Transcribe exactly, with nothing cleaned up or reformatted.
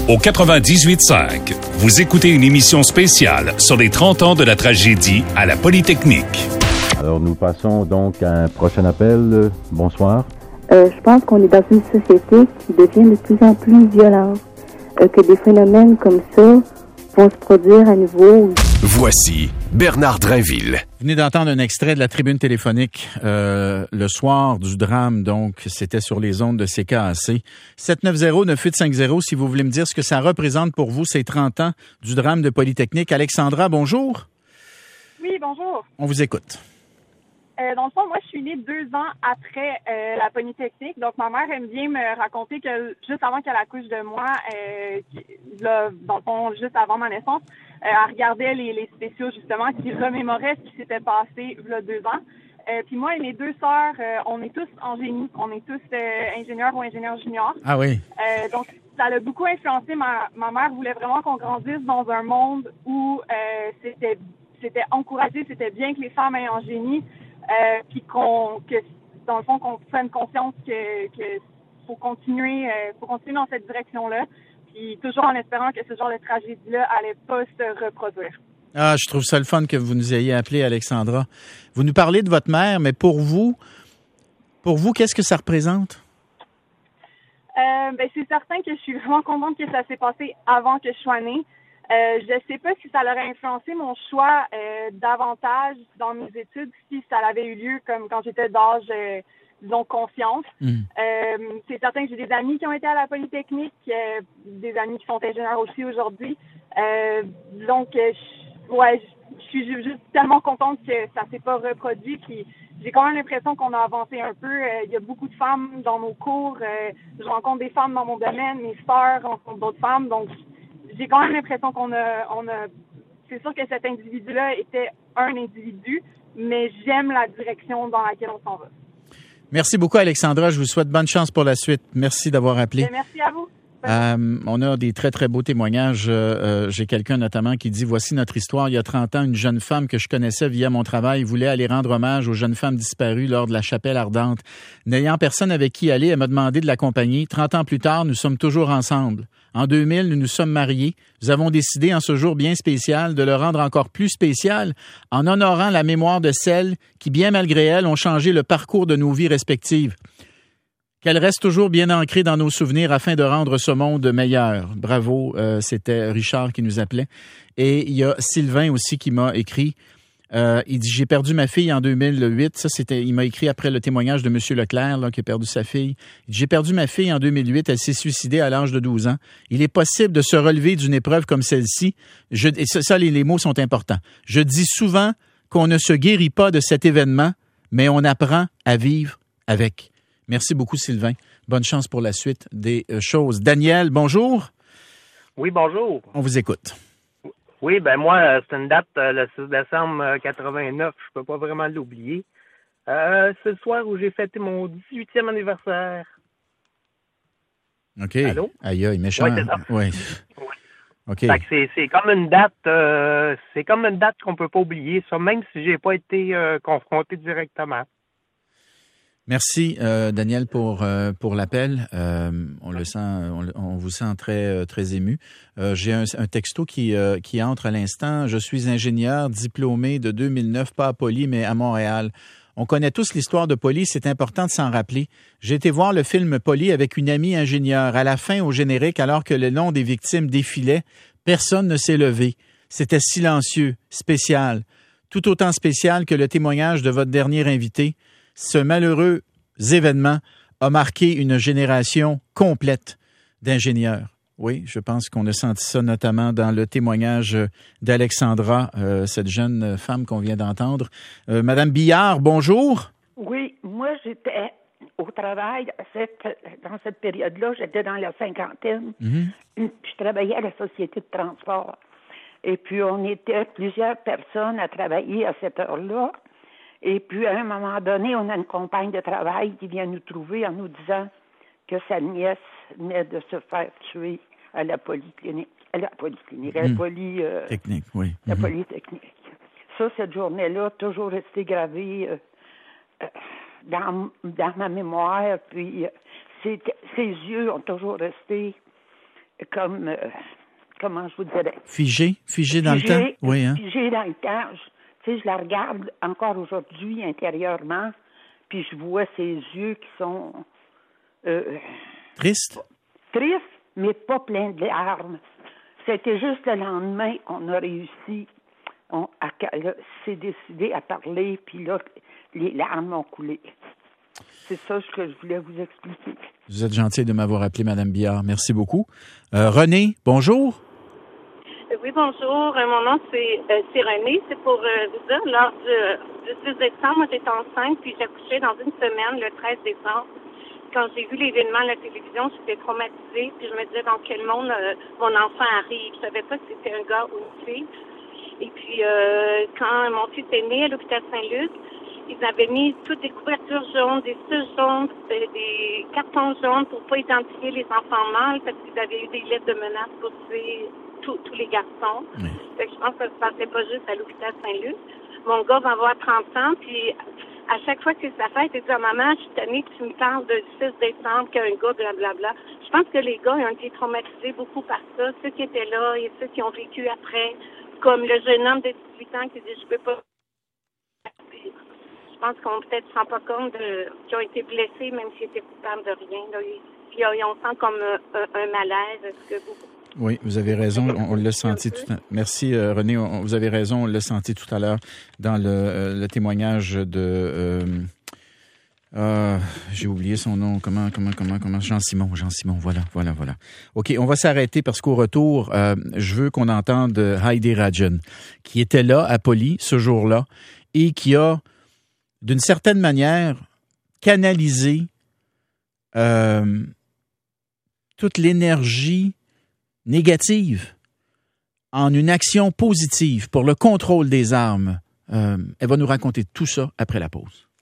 Au quatre-vingt-dix-huit cinq, vous écoutez une émission spéciale sur les trente ans de la tragédie à la Polytechnique. Alors, nous passons donc à un prochain appel. Bonsoir. Euh, je pense qu'on est dans une société qui devient de plus en plus violente, euh, que des phénomènes comme ça vont se produire à nouveau. Voici Bernard Drainville. Vous venez d'entendre un extrait de la tribune téléphonique euh, le soir du drame, donc c'était sur les ondes de C K A C. sept neuf zéro neuf huit cinq zéro, si vous voulez me dire ce que ça représente pour vous, ces trente ans du drame de Polytechnique. Alexandra, bonjour. Oui, bonjour. On vous écoute. Euh, dans le fond, moi, je suis née deux ans après euh, la Polytechnique. Donc, ma mère aime bien me raconter que juste avant qu'elle accouche de moi, euh, là, dans le fond, juste avant ma naissance, euh, elle regardait les, les spéciaux, justement, qui remémoraient ce qui s'était passé il y a deux ans. Euh, puis moi et mes deux sœurs, euh, on est tous en génie. On est tous euh, ingénieurs ou ingénieurs juniors. Ah oui. Euh, donc, ça l'a beaucoup influencé. Ma, ma mère voulait vraiment qu'on grandisse dans un monde où euh, c'était, c'était encouragé, c'était bien que les femmes aient en génie. Euh, puis qu'on, que dans le fond, qu'on prenne conscience que, que faut continuer, euh, faut continuer dans cette direction-là, puis toujours en espérant que ce genre de tragédie-là allait pas se reproduire. Ah, je trouve ça le fun que vous nous ayez appelé, Alexandra. Vous nous parlez de votre mère, mais pour vous, pour vous, qu'est-ce que ça représente? Euh, ben, c'est certain que je suis vraiment contente que ça s'est passé avant que je sois née. Euh, je sais pas si ça aurait influencé mon choix euh, davantage dans mes études si ça avait eu lieu comme quand j'étais d'âge, euh, disons, consciente. Mm. Euh, c'est certain que j'ai des amis qui ont été à la Polytechnique, euh, des amis qui sont ingénieurs aussi aujourd'hui. Euh, donc, euh, je, ouais, je suis juste tellement contente que ça s'est pas reproduit. Puis j'ai quand même l'impression qu'on a avancé un peu. Il euh, y a beaucoup de femmes dans nos cours. Euh, je rencontre des femmes dans mon domaine. Mes sœurs rencontrent d'autres femmes. Donc, j'ai quand même l'impression qu'on a, on a, c'est sûr que cet individu-là était un individu, mais j'aime la direction dans laquelle on s'en va. Merci beaucoup, Alexandra. Je vous souhaite bonne chance pour la suite. Merci d'avoir appelé. Et merci à vous. Euh, on a des très, très beaux témoignages. Euh, j'ai quelqu'un notamment qui dit « Voici notre histoire. Il y a trente ans, une jeune femme que je connaissais via mon travail voulait aller rendre hommage aux jeunes femmes disparues lors de la chapelle ardente. N'ayant personne avec qui aller, elle m'a demandé de l'accompagner. trente ans plus tard, nous sommes toujours ensemble. En deux mille, nous nous sommes mariés. Nous avons décidé en ce jour bien spécial de le rendre encore plus spécial en honorant la mémoire de celles qui, bien malgré elles, ont changé le parcours de nos vies respectives. Qu'elle reste toujours bien ancrée dans nos souvenirs afin de rendre ce monde meilleur. » Bravo, euh, c'était Richard qui nous appelait. Et il y a Sylvain aussi qui m'a écrit. Euh, il dit « J'ai perdu ma fille en deux mille huit. » Ça, c'était, il m'a écrit après le témoignage de M. Leclerc, là, qui a perdu sa fille. Il dit « J'ai perdu ma fille en deux mille huit. Elle s'est suicidée à l'âge de douze ans. Il est possible de se relever d'une épreuve comme celle-ci. Je, et ça, ça les, les mots sont importants. Je dis souvent qu'on ne se guérit pas de cet événement, mais on apprend à vivre avec. » Merci beaucoup, Sylvain. Bonne chance pour la suite des choses. Daniel, bonjour. Oui, bonjour. On vous écoute. Oui, ben moi, c'est une date, le six décembre quatre-vingt-neuf. Je peux pas vraiment l'oublier. Euh, c'est le soir où j'ai fêté mon dix-huitième anniversaire. OK. Allô? Aïe, aïe, méchant. Oui, c'est ça. Oui. Oui. OK. Fait que c'est, c'est comme une date, euh, c'est comme une date qu'on peut pas oublier, ça, même si j'ai pas été euh, confronté directement. Merci, euh, Daniel, pour euh, pour l'appel. Euh, on le sent, on, on vous sent très très ému. Euh, j'ai un, un texto qui euh, qui entre à l'instant. Je suis ingénieur diplômé de deux mille neuf, pas à Poly, mais à Montréal. On connaît tous l'histoire de Poly, c'est important de s'en rappeler. J'ai été voir le film Poly avec une amie ingénieure. À la fin, au générique, alors que le nom des victimes défilait, personne ne s'est levé. C'était silencieux, spécial. Tout autant spécial que le témoignage de votre dernier invité. Ce malheureux événement a marqué une génération complète d'ingénieurs. Oui, je pense qu'on a senti ça notamment dans le témoignage d'Alexandra, euh, cette jeune femme qu'on vient d'entendre. Euh, Madame Billard, bonjour. Oui, moi j'étais au travail à cette, dans cette période-là, j'étais dans la cinquantaine. Mm-hmm. Je travaillais à la société de transport. Et puis on était plusieurs personnes à travailler à cette heure-là. Et puis, à un moment donné, on a une compagne de travail qui vient nous trouver en nous disant que sa nièce venait de se faire tuer à la polyclinique. À la polyclinique, à la poly... Euh, Technique, oui. La Mm-hmm. polytechnique. Ça, cette journée-là, toujours resté gravé euh, euh, dans, dans ma mémoire. Puis, euh, ses, ses yeux ont toujours resté comme, euh, comment je vous dirais? Figé, figé dans figé, le temps? Oui, hein? Figé dans le temps. Tu sais, je la regarde encore aujourd'hui intérieurement, puis je vois ses yeux qui sont... Euh, tristes? Tristes, mais pas pleins de larmes. C'était juste le lendemain, on a réussi, on a, là, s'est décidé à parler, puis là, les larmes ont coulé. C'est ça que je voulais vous expliquer. Vous êtes gentille de m'avoir appelé, Mme Billard. Merci beaucoup. Euh, René, bonjour. Oui, bonjour. Mon nom, c'est, euh, c'est René. C'est pour euh, vous dire, lors du, du six décembre, moi, j'étais enceinte, puis j'ai accouché dans une semaine, le treize décembre. Quand j'ai vu l'événement à la télévision, j'étais traumatisée, puis je me disais dans quel monde euh, mon enfant arrive. Je savais pas si c'était un gars ou une fille. Et puis, euh, quand mon fils est né à l'hôpital Saint-Luc, ils avaient mis toutes des couvertures jaunes, des stuches jaunes, des, des cartons jaunes pour pas identifier les enfants mâles parce qu'ils avaient eu des lettres de menaces pour tuer tous, tous les garçons. Oui. Fait que je pense que ça se passait pas juste à l'hôpital Saint-Luc. Mon gars va avoir trente ans, puis à chaque fois que c'est sa fête, il dit « Maman, je suis tannée que tu me parles du six décembre, qu'un gars, blablabla. » Je pense que les gars ont été traumatisés beaucoup par ça. Ceux qui étaient là et ceux qui ont vécu après, comme le jeune homme de dix-huit ans qui dit « Je peux pas... » Je pense qu'on peut-être se rend pas compte de, qu'ils ont été blessés, même s'ils étaient coupables de rien. Là. Puis ils ont sent comme un, un malaise. Est-ce que vous... Oui, vous avez raison. On, on l'a senti tout à l'heure. Merci, euh, René. On, vous avez raison. On l'a senti tout à l'heure dans le, euh, le témoignage de... Euh, euh, j'ai oublié son nom. Comment, comment, comment, comment? Jean-Simon. Jean-Simon. Voilà, voilà, voilà. OK, on va s'arrêter parce qu'au retour, euh, je veux qu'on entende Heidi Rajan, qui était là à Poly ce jour-là et qui a, d'une certaine manière, canalisé euh, toute l'énergie négative en une action positive pour le contrôle des armes. Euh, elle va nous raconter tout ça après la pause.